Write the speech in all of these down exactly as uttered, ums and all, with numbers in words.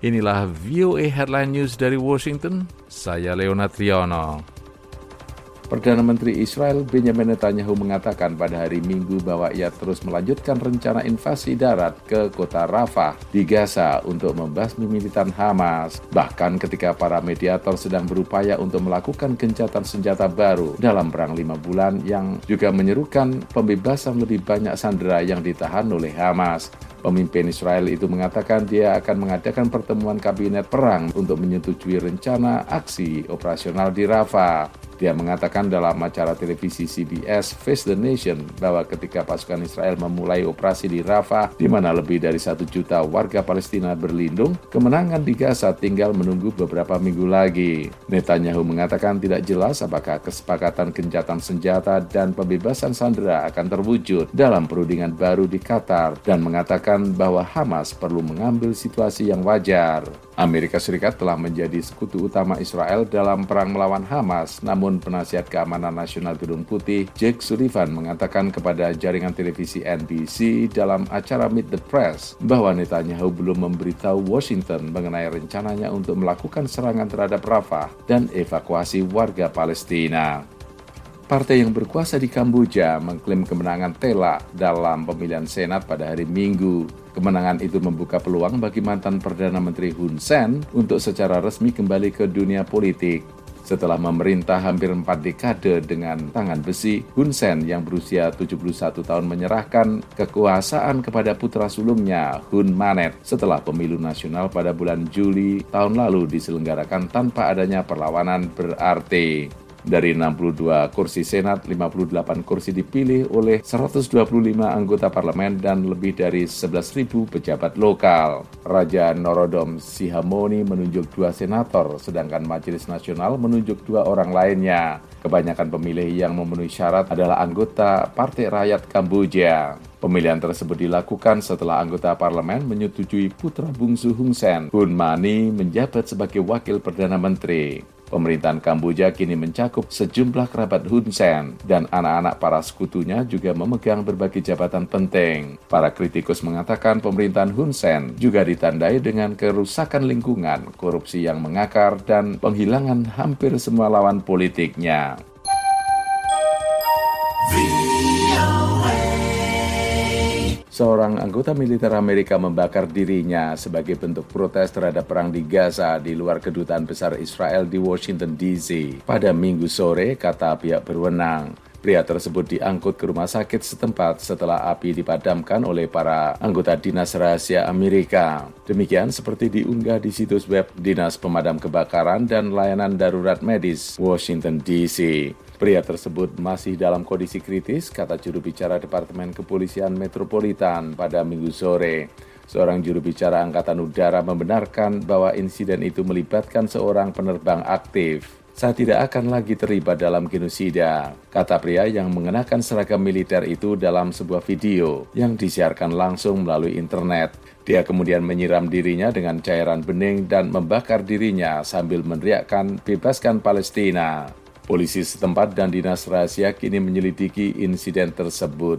Inilah V O A Headline News dari Washington, saya Leonard Triono. Perdana Menteri Israel Benjamin Netanyahu mengatakan pada hari Minggu bahwa ia terus melanjutkan rencana invasi darat ke kota Rafah di Gaza untuk membasmi militan Hamas. Bahkan ketika para mediator sedang berupaya untuk melakukan gencatan senjata baru dalam perang lima bulan yang juga menyerukan pembebasan lebih banyak sandera yang ditahan oleh Hamas. Pemimpin Israel itu mengatakan dia akan mengadakan pertemuan kabinet perang untuk menyetujui rencana aksi operasional di Rafah. Dia mengatakan dalam acara televisi C B S Face the Nation bahwa ketika pasukan Israel memulai operasi di Rafah, di mana lebih dari satu juta warga Palestina berlindung, kemenangan di Gaza tinggal menunggu beberapa minggu lagi. Netanyahu mengatakan tidak jelas apakah kesepakatan gencatan senjata dan pembebasan sandera akan terwujud dalam perundingan baru di Qatar dan mengatakan bahwa Hamas perlu mengambil situasi yang wajar. Amerika Serikat telah menjadi sekutu utama Israel dalam perang melawan Hamas, namun penasihat keamanan nasional Gedung Putih, Jake Sullivan, mengatakan kepada jaringan televisi N B C dalam acara Meet the Press bahwa Netanyahu belum memberitahu Washington mengenai rencananya untuk melakukan serangan terhadap Rafah dan evakuasi warga Palestina. Partai yang berkuasa di Kamboja mengklaim kemenangan telak dalam pemilihan Senat pada hari Minggu. Kemenangan itu membuka peluang bagi mantan Perdana Menteri Hun Sen untuk secara resmi kembali ke dunia politik. Setelah memerintah hampir empat dekade dengan tangan besi, Hun Sen yang berusia tujuh puluh satu tahun menyerahkan kekuasaan kepada putra sulungnya, Hun Manet, setelah pemilu nasional pada bulan Juli tahun lalu diselenggarakan tanpa adanya perlawanan berarti. Dari enam puluh dua kursi Senat, lima puluh delapan kursi dipilih oleh seratus dua puluh lima anggota parlemen dan lebih dari sebelas ribu pejabat lokal. Raja Norodom Sihamoni menunjuk dua senator, sedangkan Majelis Nasional menunjuk dua orang lainnya. Kebanyakan pemilih yang memenuhi syarat adalah anggota Partai Rakyat Kamboja. Pemilihan tersebut dilakukan setelah anggota parlemen menyetujui putra bungsu Hun Sen, Hun Mani, menjabat sebagai wakil Perdana Menteri. Pemerintahan Kamboja kini mencakup sejumlah kerabat Hun Sen dan anak-anak para sekutunya juga memegang berbagai jabatan penting. Para kritikus mengatakan pemerintahan Hun Sen juga ditandai dengan kerusakan lingkungan, korupsi yang mengakar, dan penghilangan hampir semua lawan politiknya. Seorang anggota militer Amerika membakar dirinya sebagai bentuk protes terhadap perang di Gaza di luar kedutaan besar Israel di Washington D C pada Minggu sore, kata pihak berwenang. Pria tersebut diangkut ke rumah sakit setempat setelah api dipadamkan oleh para anggota Dinas Rahasia Amerika. Demikian seperti diunggah di situs web Dinas Pemadam Kebakaran dan Layanan Darurat Medis Washington D C. Pria tersebut masih dalam kondisi kritis, kata juru bicara Departemen Kepolisian Metropolitan pada Minggu sore. Seorang juru bicara Angkatan Udara membenarkan bahwa insiden itu melibatkan seorang penerbang aktif. Saya tidak akan lagi terlibat dalam genosida, kata pria yang mengenakan seragam militer itu dalam sebuah video yang disiarkan langsung melalui internet. Dia kemudian menyiram dirinya dengan cairan bening dan membakar dirinya sambil meneriakkan "Bebaskan Palestina". Polisi setempat dan dinas rahasia kini menyelidiki insiden tersebut.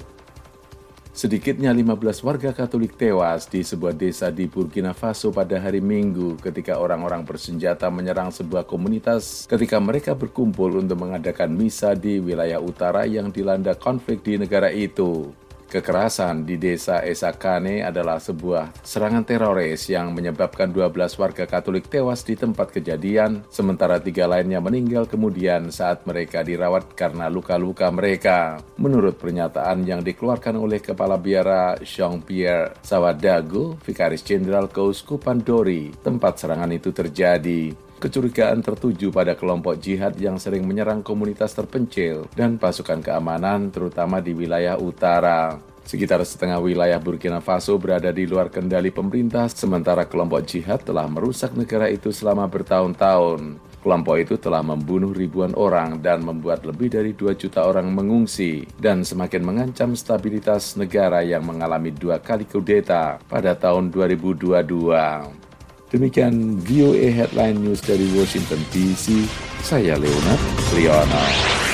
Sedikitnya lima belas warga Katolik tewas di sebuah desa di Burkina Faso pada hari Minggu ketika orang-orang bersenjata menyerang sebuah komunitas ketika mereka berkumpul untuk mengadakan misa di wilayah utara yang dilanda konflik di negara itu. Kekerasan di desa Esakane adalah sebuah serangan teroris yang menyebabkan dua belas warga Katolik tewas di tempat kejadian, sementara tiga lainnya meninggal kemudian saat mereka dirawat karena luka-luka mereka. Menurut pernyataan yang dikeluarkan oleh Kepala Biara Jean-Pierre Sawadago, Vikaris Jenderal Keuskupan Dori, tempat serangan itu terjadi. Kecurigaan tertuju pada kelompok jihad yang sering menyerang komunitas terpencil dan pasukan keamanan terutama di wilayah utara. Sekitar setengah wilayah Burkina Faso berada di luar kendali pemerintah, sementara kelompok jihad telah merusak negara itu selama bertahun-tahun. Kelompok itu telah membunuh ribuan orang dan membuat lebih dari dua juta orang mengungsi dan semakin mengancam stabilitas negara yang mengalami dua kali kudeta pada tahun dua ribu dua puluh dua. Demikian V O A Headline News dari Washington D C, saya Leonard Triono.